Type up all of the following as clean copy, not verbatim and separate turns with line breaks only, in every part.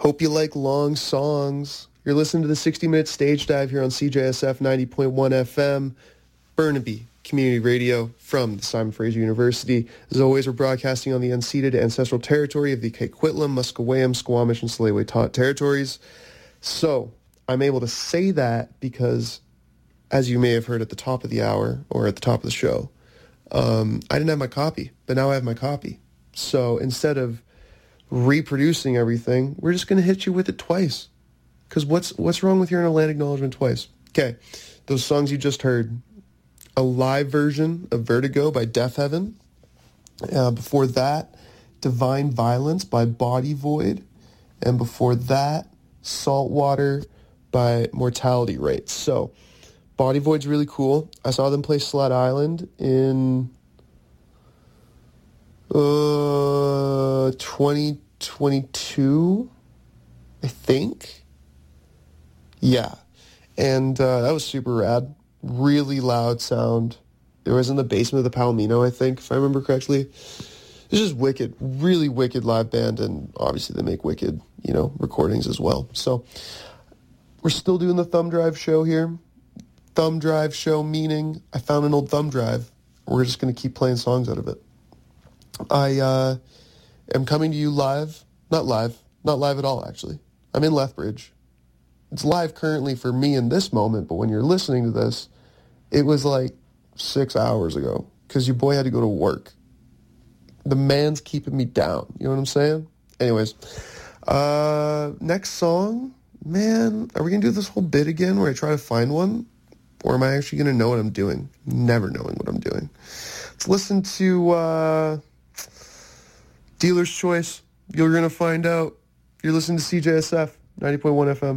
Hope you like long songs. You're listening to the 60-minute stage dive here on CJSF 90.1 FM, Burnaby Community Radio from the Simon Fraser University. As always, we're broadcasting on the unceded ancestral territory of the Coquitlam, Musqueam, Squamish, and Tsleil-Waututh territories. So I'm able to say that because, as you may have heard at the top of the hour or at the top of the show, I didn't have my copy, but now I have my copy. So instead of reproducing everything, we're just going to hit you with it twice. Because what's wrong with hearing a land acknowledgement twice? Okay, those songs you just heard, a live version of Vertigo by Deaf Heaven. Before that, Divine Violence by Body Void. And before that, Saltwater by Mortality Rates. So, Body Void's really cool. I saw them play Slut Island in 2022, I think. Yeah. And that was super rad. Really loud sound. It was in the basement of the Palomino, I think, if I remember correctly. It's just wicked, really wicked live band, and obviously they make wicked, recordings as well. So we're still doing the thumb drive show here. Thumb drive show meaning I found an old thumb drive. We're just going to keep playing songs out of it. I am coming to you live. Not live at all, actually. I'm in Lethbridge. It's live currently for me in this moment, but when you're listening to this, it was like 6 hours ago because your boy had to go to work. The man's keeping me down. You know what I'm saying? Anyways, next song, man, are we going to do this whole bit again where I try to find one? Or am I actually going to know what I'm doing? Never knowing what I'm doing. Let's listen to Dealer's Choice. You're going to find out. You're listening to CJSF 90.1 FM.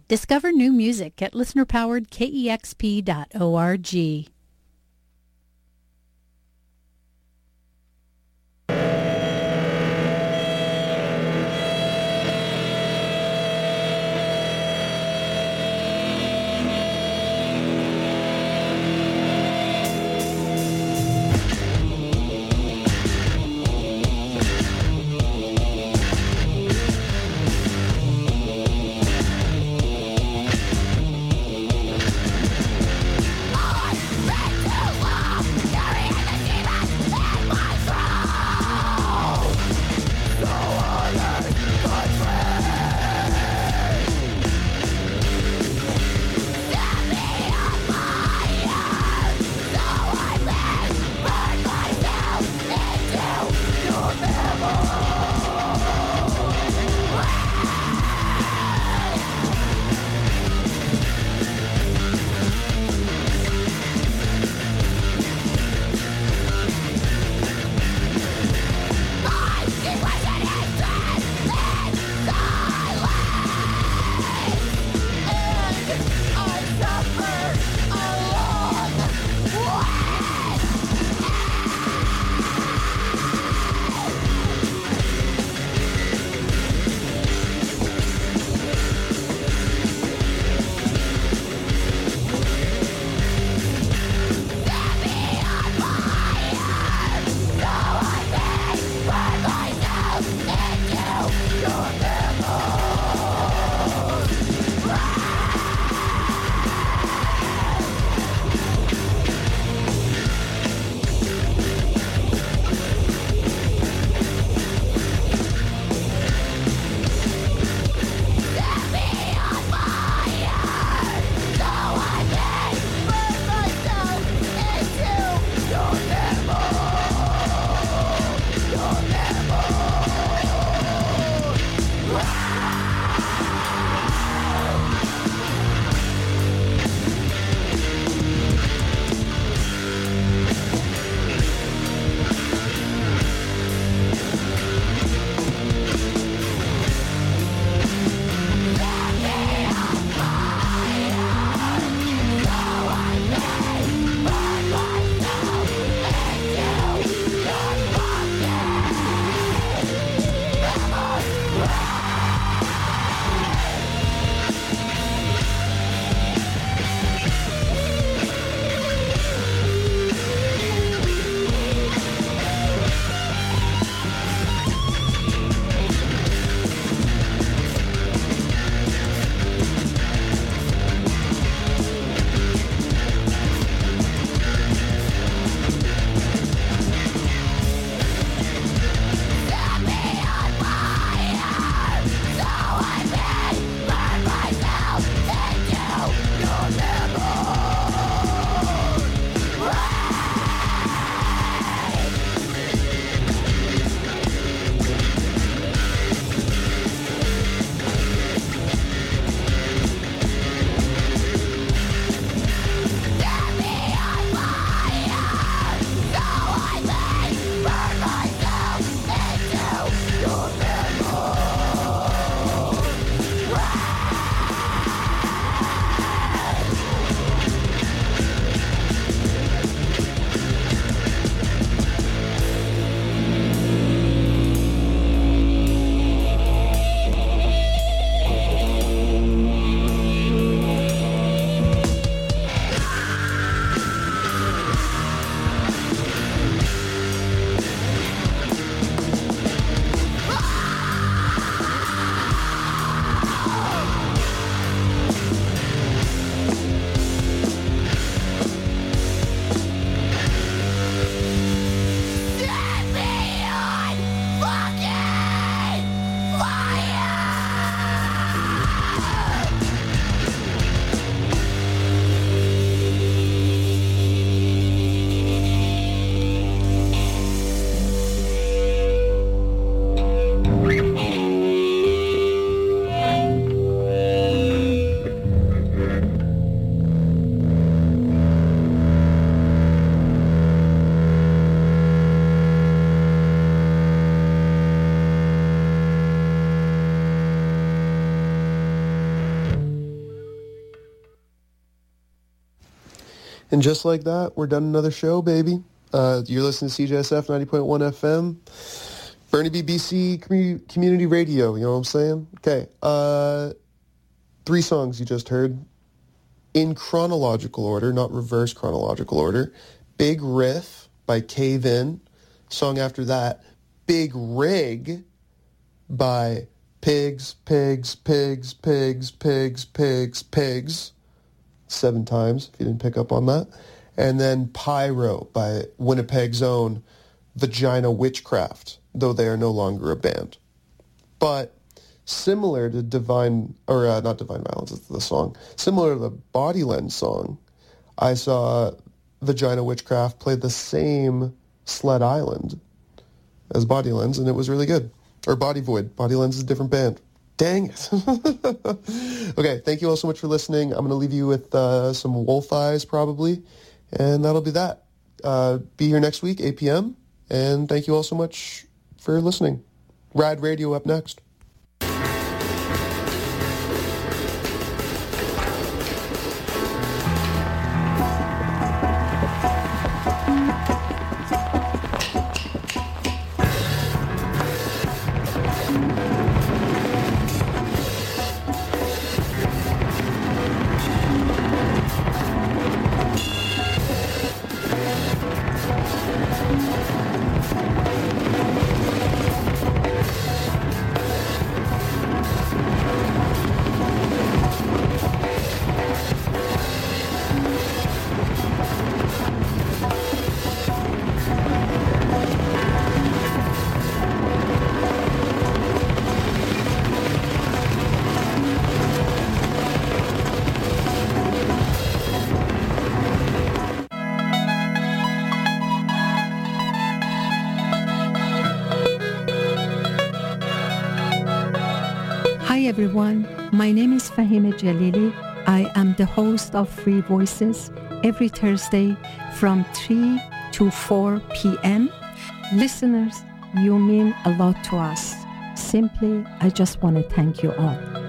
Discover new music at listenerpoweredkexp.org.
I
And just like that, we're done another show, baby. You're listening to CJSF 90.1 FM. Burnaby, BC Community Radio, you know what I'm saying? Okay, 3 songs you just heard. In chronological order, not reverse chronological order. Big Riff by Cave In. Song after that, Big Rig by Pigs, Pigs, Pigs, Pigs, Pigs, Pigs, Pigs. 7 times, if you didn't pick up on that. And then Pyro by Winnipeg's own Vagina Witchcraft, though they are no longer a band. But similar to not Divine Violence, it's the song. Similar to the Body Lens song, I saw Vagina Witchcraft play the same Sled Island as Body Lens, and it was really good. Or Body Void. Body Lens is a different band. Dang it. Okay, thank you all so much for listening. I'm going to leave you with some Wolf Eyes, probably, and that'll be that. Be here next week, 8 p.m., and thank you all so much for listening. Rad Radio up next.
Everyone, my name is Fahima Jalili. I am the host of Free Voices every Thursday from 3 to 4 p.m. Listeners, you mean a lot to us. Simply, I just want to thank you all.